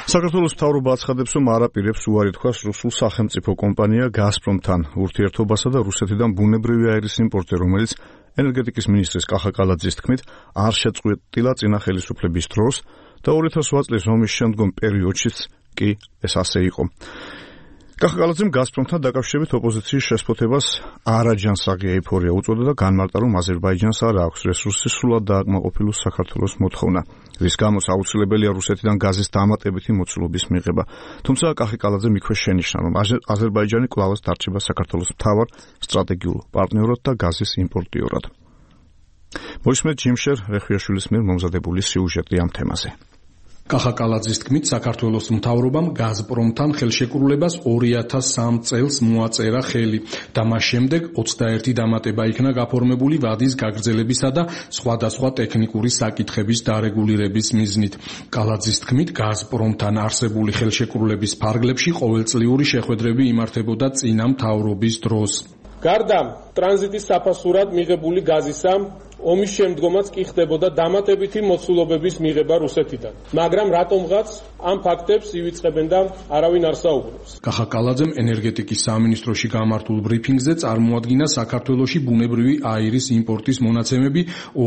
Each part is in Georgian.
საქართველოს მთავრობა აცხადებს, რომ არ აპირებს უარი თქვას რუსულ სახელმწიფო კომპანია გაზპრომთან ურთიერთობასა და რუსეთიდან ბუნებრივი აირის იმპორტზე, რომელიც ენერგეტიკის მინისტრის კახა კალაძის თქმით არ შეწყვეტილა წინა ხელისუფლების დროს და 2008 წლის ომის შემდგომ პერიოდშიც კი ეს ასე იყო. კახა კალაძემ გაზპრომთან დაკავშირებით ოპოზიციის შესფოთებას არაჯანსაღი ეიფორია უწოდა და განმარტა, რომ აზერბაიჯანს არ აქვს რესურსი სრულად დააკმაყოფილოს საქართველოს მოთხოვნა, რის გამოც აუცილებელია რუსეთიდან გაზის დამატებითი მოცულობის მიღება. თუმცა კახა კალაძემ იქვე შენიშნა, რომ აზერბაიჯანი კვლავაც დარჩება საქართველოს მთავარ სტრატეგიულ პარტნიორად და გაზის იმპორტიორად. მოისმენთ ჯიმშერ რეხვიაშვილის მიერ მომზადებული სიუჟეტი ამ თემაზე. კახა კალაძის თქმით, საქართველოს მთავრობამ გაზპრომთან ხელშეკრულებას 2003 წელს მოაწერა ხელი და მას შემდეგ 21 დამატება იქნა გაფორმებული ვადის გაგრძელებისა და სხვადასხვა ტექნიკური საკითხების დარეგულირების მიზნით. კალაძის თქმით, გაზპრომთან არსებული ხელშეკრულების ფარგლებში ყოველწლიური შეხვედრები იმართებოდა წინა მთავრობის დროს. გარდა ტრანზიტის საფასურად მიღებული გაზისა, ომის შემდგომაც კი ხდებოდა დამატებითი მოცულობების მიღება რუსეთიდან. მაგრამ რატომღაც ამ ფაქტებს ივიწყებენ და არავინ არ საუბრობს. კახა კალაძემ ენერგეტიკის სამინისტროში გამართულ ბრიფინგზე წარმოადგინა საქართველოში ბუნებრივი აირის იმპორტის მონაცემები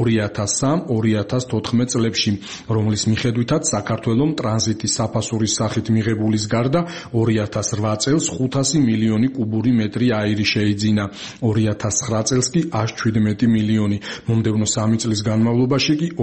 2003-2014 წლებში, რომლის მიხედვითაც საქართველომ ტრანზიტის საფასურის სახით მიღებულის გარდა 2008 წელს 500 მილიონი კუბური მეტრი აირი შეიძინა, 2009 წელს კი 117 მილიონი. მომდევნო 3 წლის განმავლობაში კი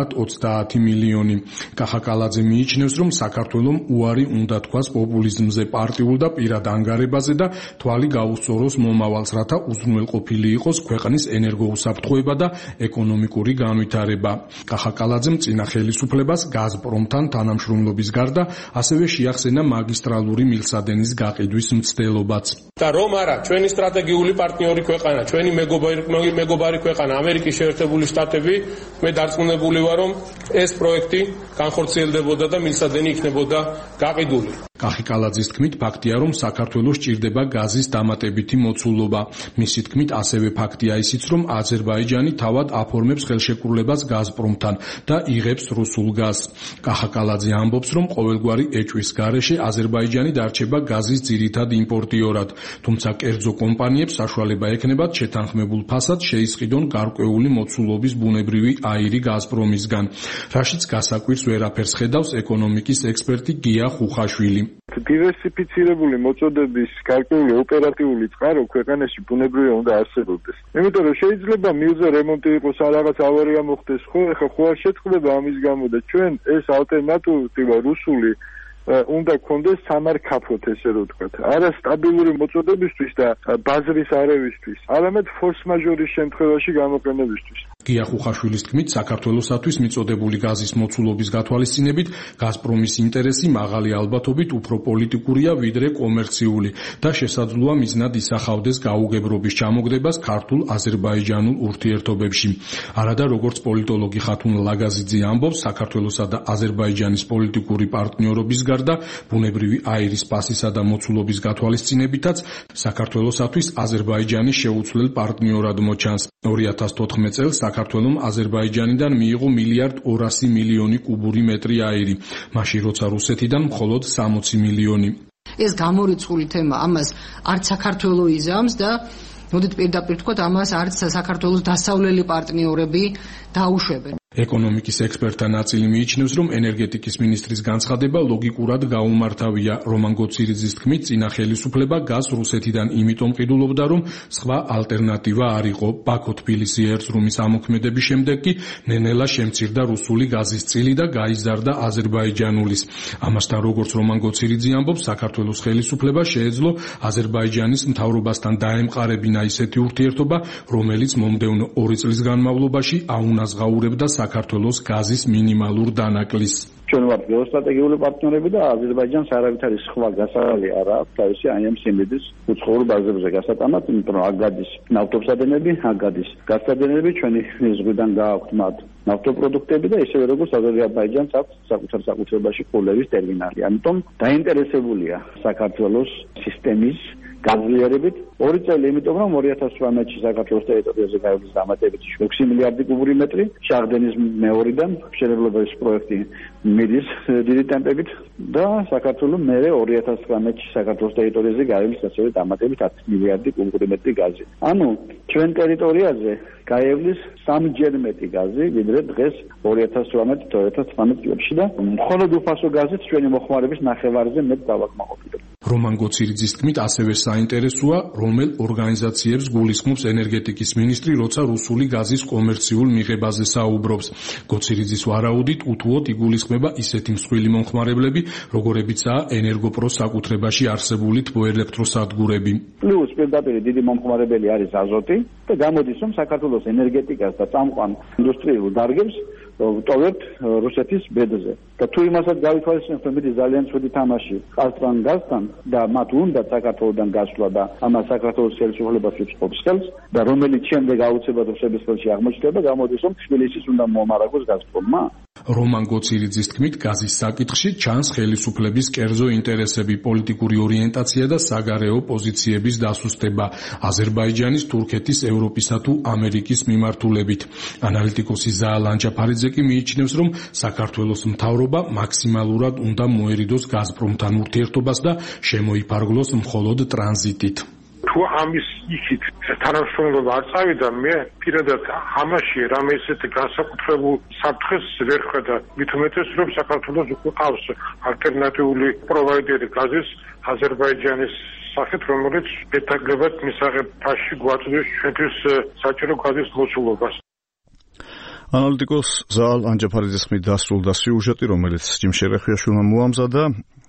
30 მილიონი. კახა კალაძე მიიჩნევს, რომ საქართველომ უარი უნდა თქვას პოპულიზმზე, პარტიულ და პირად ანგარებაზე და თვალი გაუსწოროს მომავალს, რათა უზრუნველყოფილი იყოს ქვეყნის ენერგოუსაფრთხოება და ეკონომიკური განვითარება. კახა კალაძემ წინა ხელისუფლებას გაზპრომთან თანამშრომლობის გარდა ასევე შეახსენა მაგისტრალური მილსადენის გაყიდვის მცდელობაც. და რომ არა, ჩვენი სტრატეგიული პარტნიორი ქვეყანა, ჩვენი მეგობარი ქვეყანა ამერიკის შეერთებული შტატები, მე დარწმუნებული ვარ, რომ ეს პროექტი განხორციელდებოდა და მილსადენი იქნებოდა გაყიდული. კახა კალაძის თქმით, ფაქტია, რომ საქართველოს ჭირდება გაზის დამატებითი მოცულობა. მისი თქმით, ასევე ფაქტია ისიც, რომ აზერბაიჯანი თავად აფორმებს ხელშეკრულებას გაზპრომთან და იღებს რუსულ გაზს. კახა კალაძე ამბობს, რომ ყოველგვარი ეჭვის გარეშე აზერბაიჯანი დარჩება გაზის ძირითად იმპორტიორად, თუმცა კერძო კომპანიებს საშუალება ექნებათ შეთანხმებულ ფასად შეისყიდონ გარკვეული მოცულობის ბუნებრივი აირი გაზპრომისგან, რაშიც გასაკვირს ვერაფერს ხედავს ეკონომიკის ექსპერტი გია ხუხაშვილი. დივერსიფიცირებული მოწოდების გარკვეული ოპერატიული წყარო ქვეყანაში ბუნებრივია უნდა არსებობდეს. იმიტომ რომ შეიძლება მილზე რემონტი იყოს, რაღაც ავარია მოხდეს, ხო არ შეწყდება ამის გამო და ჩვენ ეს ალტერნატივა რუსული უნდა გქონდეს სამარკაფოთ, ესე რომ ვთქვათ. არა სტაბილური მოწოდებისთვის და ბაზრის არევისთვის, არამედ ფორს მაჟორის შემთხვევაში გამოყენებისთვის. გია ხუხაშვილის თქმით, საქართველოსათვის მიწოდებული გაზის მოცულობის გათვალისწინებით გაზპრომის ინტერესი მაღალი ალბათობით უფრო პოლიტიკურია ვიდრე კომერციული და შესაძლოა მიზნად ისახავდეს გაუგებრობის ჩამოგდებას ქართულ-აზერბაიჯანულ ურთიერთობებში. არადა როგორც პოლიტოლოგი ხათუნ ლაგაზიძე ამბობს, საქართველოსა და აზერბაიჯანის პოლიტიკური პარტნიორობის გარდა ბუნებრივი აირის პასისა და მოცულობის გათვალისწინებითაც საქართველოსათვის აზერბაიჯანი შეუცვლელ პარტნიორად მოჩანს. 2014 წელს საქართველომ აზერბაიჯანიდან მიიღო 1,2 მილიონი კუბური მეტრი აირი, მაშინ როცა რუსეთიდან მხოლოდ 60 მილიონი. ეს გამორიცხული თემა ამას არც საქართველო იზამს და მოდით პირდაპირ თქვათ, ამას არც საქართველოს დასავლელი პარტნიორები დაუშვებენ. ეკონომიკის ექსპერტთა ნაწილი მიიჩნევს, რომ ენერგეტიკის მინისტრის განცხადება ლოგიკურად გაუმართავია. რომან გოცირიძის თქმით, წინა ხელისუფლება გაზს რუსეთიდან იმიტომ ყიდულობდა, რომ სხვა ალტერნატივა არ იყო. ბაქო-თბილისი ერწრუმის ამოქმედების შემდეგ კი ნენელა შემცირდა რუსული გაზის წილი და გაიზარდა აზერბაიჯანულის. ამასთან, როგორც რომან გოცირიძე ამბობს, საქართველოს ხელისუფლება შეეძლო აზერბაიჯანის მთავრობასთან დაემყარებინა ისეთი ურთიერთობა, რომელიც მომდევნო 2 წლის განმავლობაში აუნაზღაურებდა საქართველოს გაზის მინიმალურ დანაკლისს. ჩვენ ვართ გეოსტრატეგიული პარტნიორები და აზერბაიჯანს არავითარი სხვა გასავალი არ აქვს თავისი აი ამ სიმდიდრის უცხოურ ბაზებზე გასატანად, იმიტომ რომ აქ გადის ნავთობსადენები, აქ გადის გაზსადენები, ჩვენი ზღვიდან გააქვთ მათ ნავთობპროდუქტები და ისევე როგორც აზერბაიჯანს აქვს საკუთარ საკუთრებაში კულევის ტერმინალი. ამიტომ დაინტერესებულია საქართველოს სისტემის გაძლიერებით 2 წელი, იმიტომ რომ 2018-ში საქართველოს ტერიტორიაზე გაივლის დამატებითი 6 მილიარდი კუბური მეტრი, შახდენის მეორიდან მშენებლობის პროექტი მიდის დიდი ტემპებით და საქართველოს მერე 2019-ში საქართველოს ტერიტორიაზე გაივლის ასევე დამატებით 10 მილიარდი კუბური მეტრი გაზი. ანუ ჩვენ ტერიტორიაზე გაივლის 3-ჯერ მეტი გაზი, ვიდრე დღეს 2018-2019 წლებში და მხოლოდ უფასო გაზით ჩვენი მოხმარების ნახევარზე მეტ დავაკმაყოფილებ. რომან გოცირიძის თქმით, ასევე საინტერესოა, რომელ ორგანიზაციებს გულისხმობს ენერგეტიკის მინისტრი, როცა რუსული გაზის კომერციულ მიღებაზე საუბრობს. გოცირიძის ვარაუდით, უთუოდ იგულისხმება ისეთი მსხვილი მომხმარებლები, როგორებიცაა ენერგოპროს საკუთრებაში არსებული თბოელექტროსადგურები. პლუს პირდაპირ დიდი მომხმარებელი არის აზოტი და გამოდის, რომ საქართველოს ენერგეტიკას და წამყვან ინდუსტრიულ დარგებს ტოვებთ რუსეთის ბედზე. და თუ იმასაც გავითვალისწინებთ, რომ მიდის ძალიან ცუდი თამაში ყაზტრან გაზთან და მათ უნდა საქართველოსდან გასვლა და ამას საქართველოს ხელისუფლებას უწყობს ხელს და რომელიც შემდეგ აუცილებლად რუსების ხელში აღმოჩნდება, გამოდის, რომ თბილისის უნდა მომარაგოს გაზპრომმა. რომან გოცირიძის თქმით, გაზის საკითხში ჩანს ხელისუფლების კერძო ინტერესები, პოლიტიკური ორიენტაცია და საგარეო პოზიციების დასუსტება აზერბაიჯანის, თურქეთის, ევროპისა თუ ამერიკის მიმართულებით. ანალიტიკოსი ზაალ ანჯაფარიძე კი მიიჩნევს, რომ საქართველოს მთავრობა მაქსიმალურად უნდა მოერიდოს გაზპრომთან ურთიერთობას და შემოიფარგლოს მხოლოდ ტრანზიტით. თუ ამის იქით თანამშრომლობა არ წავიდა, მე პირადად ამაში რამე ისეთი განსაკუთრებულ საფრთხეს ვერ ხედავ. მით უმეტეს, რომ საქართველოს უკვე ყავს ალტერნატიული პროვაიდერი გაზის აზერბაიჯანის სახით, რომელიც მეტაგლებად მისაღებ ფასში გვაწვდის ჩვენთვის საჭირო გაზის მოცულობას. ანალიტიკოს ზაალ ანჯაფარიძის ხმით დასრულდა სიუჟეტი, რომელიც ჯიმ შერეხიაშვილმა მოამზადა.